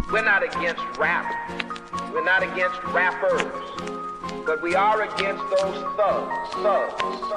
We're not against rap. We're not against rappers. But we are against those thugs.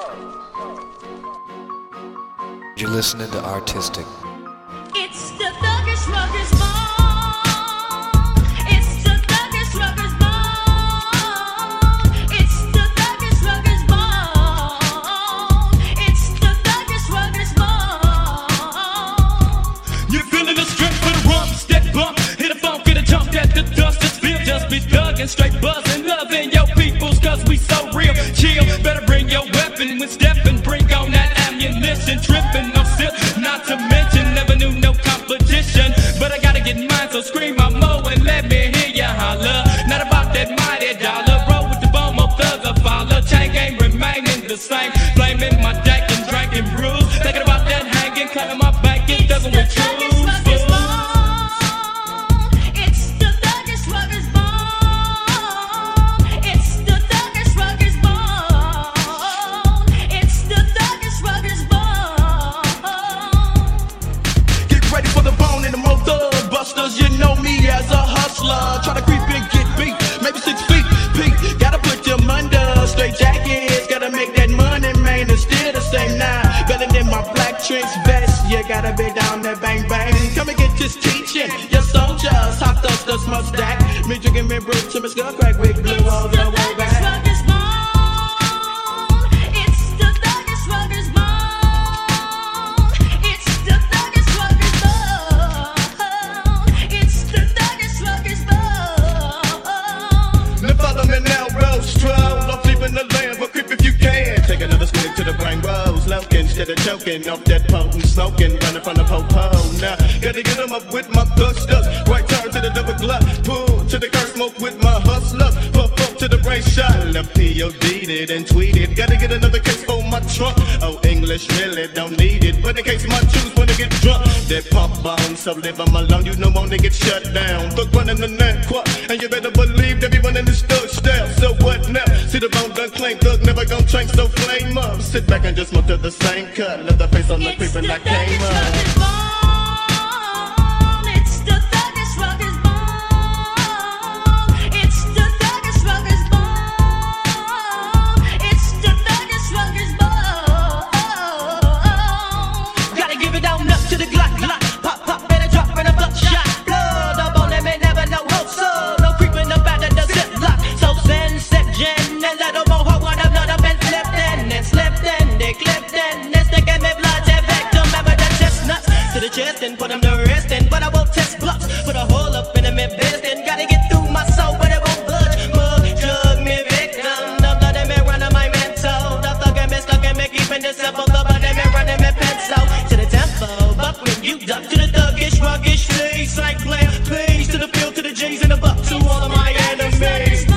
You're listening to Artistic. It's the Thuggish Ruggers Ball. It's the Thuggish Ruggers Ball. It's the Thuggish Ruggers Ball. It's the Thuggish Ruggers Ball. You're feeling the strength for the rum, step bump. Hit a funk, get a jump at the dust. Just feel, just be thuggin', straight buzzin'. Loving your peoples, cause we so real. Chill, better bring your weapon when steppin'. Bring on that ammunition, trippin', no sip. Not to mention, never knew no competition. But I gotta get mine, so scream my mo and let me hear ya holler. Not about that mighty dollar, roll with the bone, more thugger follow. Chain game remaining the same. Flaming my deck and drinking brews. Thinking about that hanging, cutting my back, it doesn't with truth. You know me as a hustler. Try to creep and get beat, maybe 6 feet. Peak, gotta put them under. Straight jackets, gotta make that money, man. It's still the same now. Better than my black trench vest. You gotta be down there, bang bang. Come and get this teaching. Your soldiers, hot dust must stack. Me drinking me brew to my skull crack with blue all the way back. Instead of choking off that potent smoking, running from the po-po. Now, gotta get them up with my thugsters. Right turn to the double glut, pull to the curse smoke with my hustler. Puff up to the brain shot, left POD'd it and tweeted. Gotta get another case for my trunk. Oh, English really don't need it, but in case my juice wanna get drunk, that pump bomb, so live them alone, you know won't they get shut down. Thug running the neck, and you better believe everyone in this thug style. So what now? See the bone done clank, thug never gon' trank, so flame up. Sit back and just smoke to the same cut. Let the face on the creep and I came up. It's the Thuggish Ruggers Ball. It's the Thuggish Ruggers Ball. It's the Thuggish Ruggers Ball. Gotta give it down up to the Glock. Pop, pop, better drop in a buckshot. Blood up on them and never know hope. So no creeping up out of the ziplock. So send, set, gen, and let them know how one of them been slept in and slept in. They clipped in. To the chest and put them to rest in. But I won't test blocks. Put a hole up in them and best and gotta get through my soul, but it won't budge. Mug, drug me victim. The blood and me running my mental. The thug and me stuck and me keeping this simple. The blood and me running me pencil. To the tempo, buck when you duck. To the thuggish, ruggish, please. Like plan, please. To the field, to the G's and the buck. To all of my enemies.